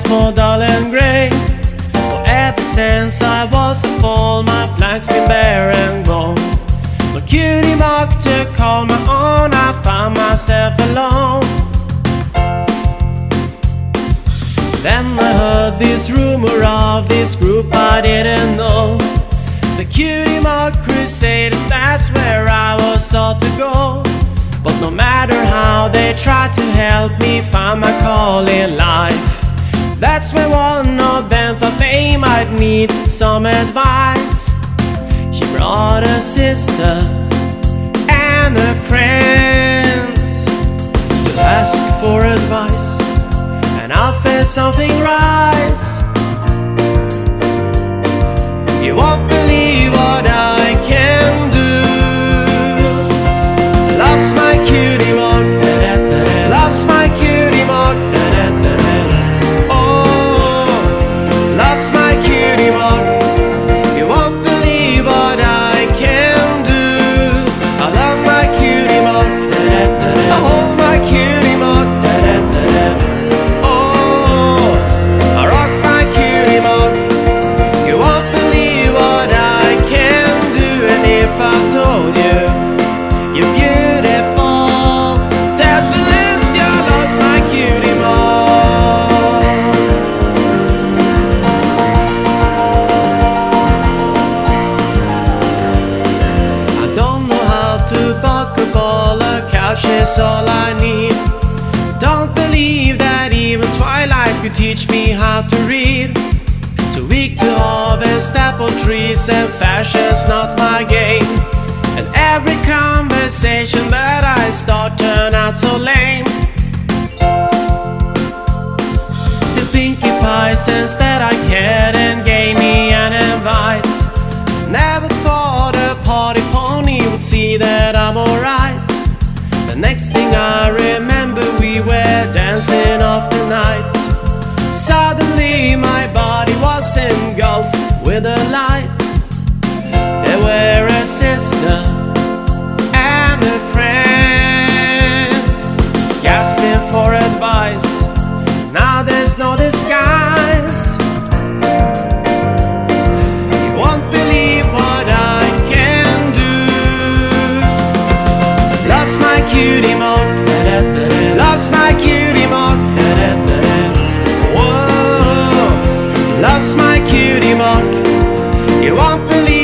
small dull and grey. For ever since I was a foal, my flank's been bare and gone. No cutie mark to call my own, I found myself alone. Then I heard this rumor of this group I didn't know, the Cutie Mark Crusaders, that's where I was sought to go. But no matter how they tried to help me find my call in life, that's when one of them thought they might need some advice. She brought a sister and her friends to ask for advice, and I felt something rise. You won't believe what I can do. Loves my cutie mark, loves my cutie mark. Oh, loves my cutie mark. You won't believe what I can do. I love my cutie mark, I hold my cutie mark. Oh, I rock my cutie mark. You won't believe what I can do. And if I told you you're beautiful, tell Celestia loves my cutie mark. I don't know how to buck a ball, a couch is all I need. Don't believe that even Twilight could teach me how to read. Too weak to harvest apple trees, and fashion's not my game. And every conversation that I start turn out so lame. Still Pinkie Pie says that I cared and gave me an invite. Never thought a party pony would see that I'm alright. The next thing I remember, we were dancing off the night. Suddenly my body was engulfed with a light. There were a sister and her friends gasping for advice. Now there's no disguise. You won't believe what I can do. Loves my cutie mark, loves my cutie mark. Whoa, loves my cutie mark. You won't believe